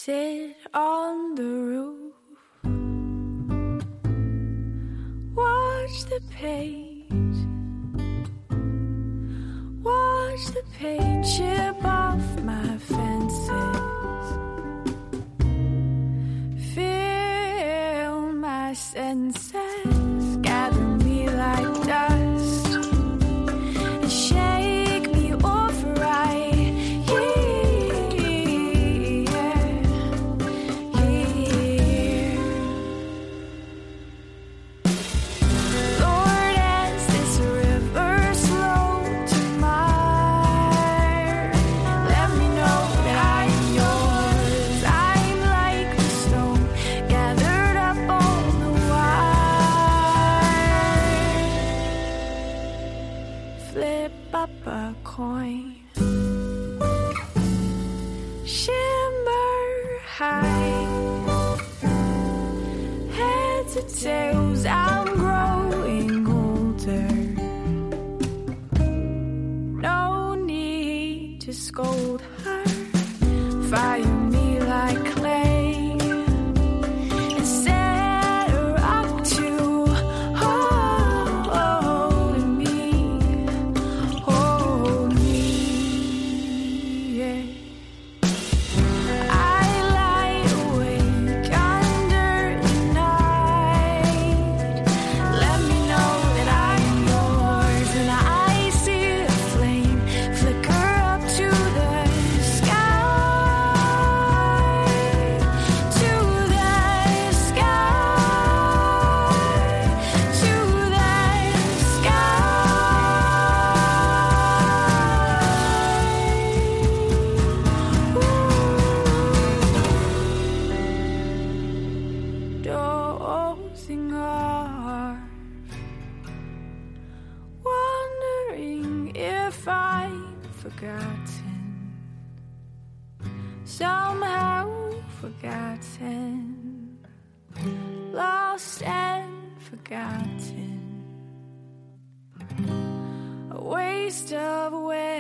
Sit on the roof, watch the page, watch the paint chip off my fences, feel my senses gather me like dust and shake me off right. Coin, shimmer high, heads or tails, I'm growing older. No need to scold her, fire me like clay. Dozing off, wondering if I've forgotten, somehow forgotten, lost and forgotten, a waste of a way.